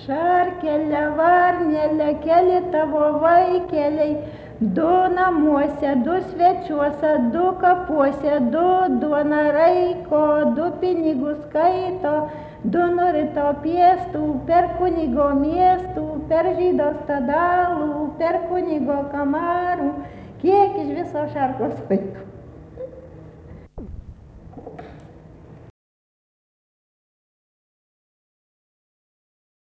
šarkelė, varnelė, keli tavo vaikeliai, du namuose, du svečiuose, du kapuose, du duona raiko, du pinigus skaito, du nurito piestų, per kunigo miestų, per žydo stadalų, per kunigo kamarų, kiek iš viso šarkos vaikų.